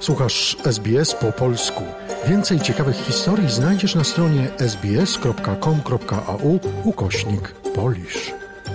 Słuchasz SBS po polsku. Więcej ciekawych historii znajdziesz na stronie sbs.com.au/Polish.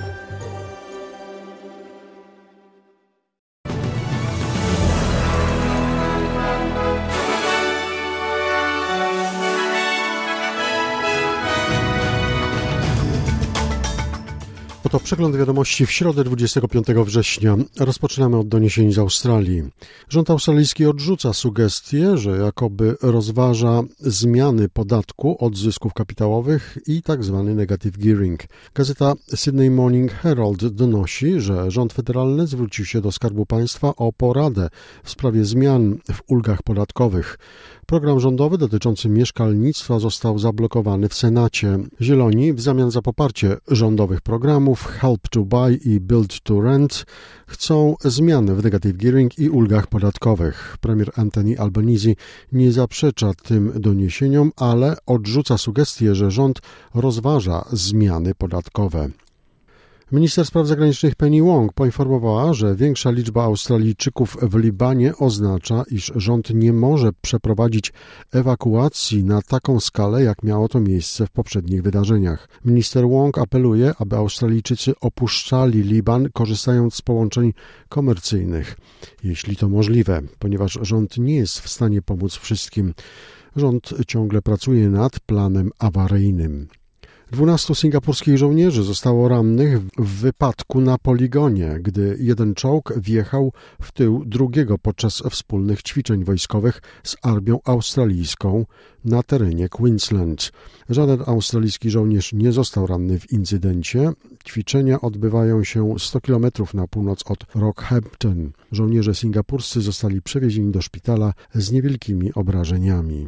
Oto przegląd wiadomości w środę 25 września. Rozpoczynamy od doniesień z Australii. Rząd australijski odrzuca sugestię, że jakoby rozważa zmiany podatku od zysków kapitałowych i tzw. negative gearing. Gazeta Sydney Morning Herald donosi, że rząd federalny zwrócił się do Skarbu Państwa o poradę w sprawie zmian w ulgach podatkowych. Program rządowy dotyczący mieszkalnictwa został zablokowany w Senacie. Zieloni w zamian za poparcie rządowych programów Help to Buy i Build to Rent chcą zmian w negative gearing i ulgach podatkowych. Premier Anthony Albanese nie zaprzecza tym doniesieniom, ale odrzuca sugestię, że rząd rozważa zmiany podatkowe. Minister Spraw Zagranicznych Penny Wong poinformowała, że większa liczba Australijczyków w Libanie oznacza, iż rząd nie może przeprowadzić ewakuacji na taką skalę, jak miało to miejsce w poprzednich wydarzeniach. Minister Wong apeluje, aby Australijczycy opuszczali Liban, korzystając z połączeń komercyjnych, jeśli to możliwe, ponieważ rząd nie jest w stanie pomóc wszystkim. Rząd ciągle pracuje nad planem awaryjnym. 12 singapurskich żołnierzy zostało rannych w wypadku na poligonie, gdy jeden czołg wjechał w tył drugiego podczas wspólnych ćwiczeń wojskowych z armią australijską na terenie Queensland. Żaden australijski żołnierz nie został ranny w incydencie. Ćwiczenia odbywają się 100 km na północ od Rockhampton. Żołnierze singapurscy zostali przewiezieni do szpitala z niewielkimi obrażeniami.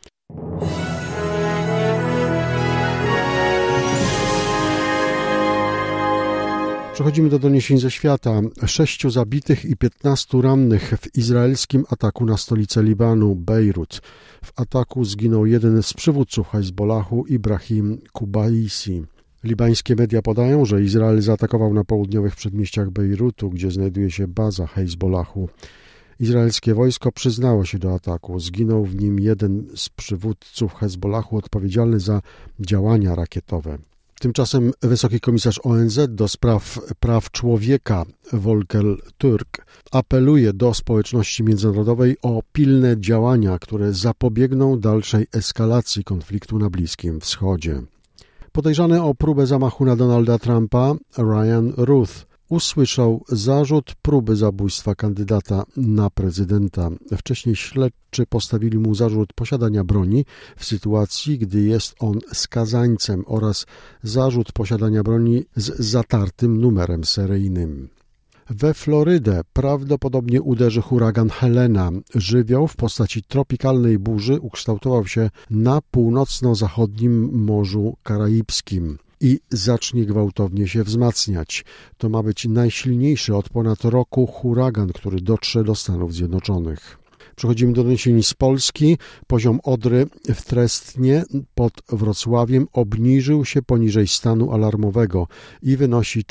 Przechodzimy do doniesień ze świata. 6 zabitych i 15 rannych w izraelskim ataku na stolicę Libanu, Bejrut. W ataku zginął jeden z przywódców Hezbollahu, Ibrahim Kubaisi. Libańskie media podają, że Izrael zaatakował na południowych przedmieściach Bejrutu, gdzie znajduje się baza Hezbollahu. Izraelskie wojsko przyznało się do ataku. Zginął w nim jeden z przywódców Hezbollahu odpowiedzialny za działania rakietowe. Tymczasem wysoki komisarz ONZ do spraw praw człowieka Volker Turk apeluje do społeczności międzynarodowej o pilne działania, które zapobiegną dalszej eskalacji konfliktu na Bliskim Wschodzie. Podejrzany o próbę zamachu na Donalda Trumpa Ryan Ruth usłyszał zarzut próby zabójstwa kandydata na prezydenta. Wcześniej śledczy postawili mu zarzut posiadania broni w sytuacji, gdy jest on skazańcem oraz zarzut posiadania broni z zatartym numerem seryjnym. We Florydę prawdopodobnie uderzy huragan Helena. Żywioł w postaci tropikalnej burzy ukształtował się na północno-zachodnim Morzu Karaibskim i zacznie gwałtownie się wzmacniać. To ma być najsilniejszy od ponad roku huragan, który dotrze do Stanów Zjednoczonych. Przechodzimy do doniesień z Polski. Poziom Odry w Trestnie pod Wrocławiem obniżył się poniżej stanu alarmowego i wynosi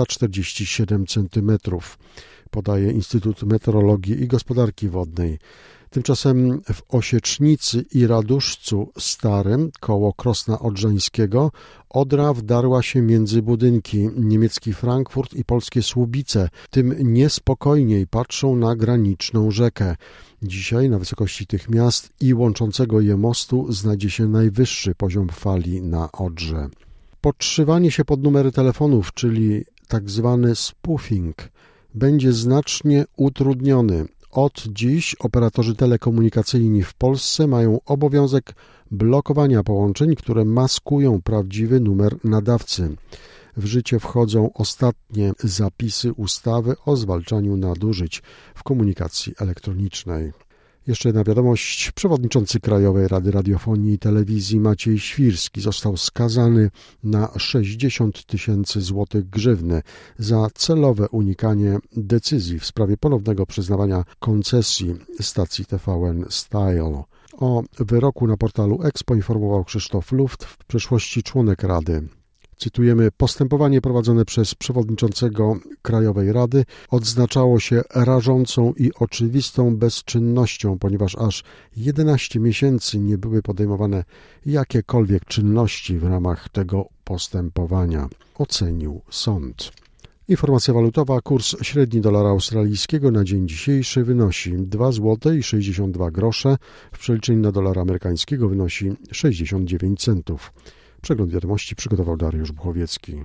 447 cm, podaje Instytut Meteorologii i Gospodarki Wodnej. Tymczasem w Osiecznicy i Raduszcu Starym, koło Krosna Odrzańskiego, Odra wdarła się między budynki. Niemiecki Frankfurt i polskie Słubice tym niespokojniej patrzą na graniczną rzekę. Dzisiaj na wysokości tych miast i łączącego je mostu znajdzie się najwyższy poziom fali na Odrze. Podszywanie się pod numery telefonów, czyli tak zwany spoofing, będzie znacznie utrudniony. Od dziś operatorzy telekomunikacyjni w Polsce mają obowiązek blokowania połączeń, które maskują prawdziwy numer nadawcy. W życie wchodzą ostatnie zapisy ustawy o zwalczaniu nadużyć w komunikacji elektronicznej. Jeszcze jedna wiadomość. Przewodniczący Krajowej Rady Radiofonii i Telewizji Maciej Świrski został skazany na 60 000 złotych grzywny za celowe unikanie decyzji w sprawie ponownego przyznawania koncesji stacji TVN Style. O wyroku na portalu X poinformował Krzysztof Luft, w przeszłości członek Rady. Cytujemy: postępowanie prowadzone przez przewodniczącego Krajowej Rady odznaczało się rażącą i oczywistą bezczynnością, ponieważ aż 11 miesięcy nie były podejmowane jakiekolwiek czynności w ramach tego postępowania, ocenił sąd. Informacja walutowa. Kurs średni dolara australijskiego na dzień dzisiejszy wynosi 2,62 zł. W przeliczeniu na dolara amerykańskiego wynosi 69 centów. Przegląd wiadomości przygotował Dariusz Buchowiecki.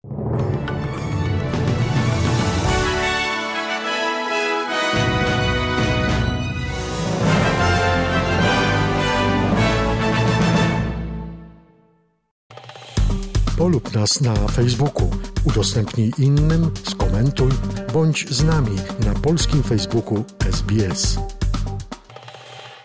Polub nas na Facebooku, udostępnij innym, skomentuj, bądź z nami na polskim Facebooku SBS.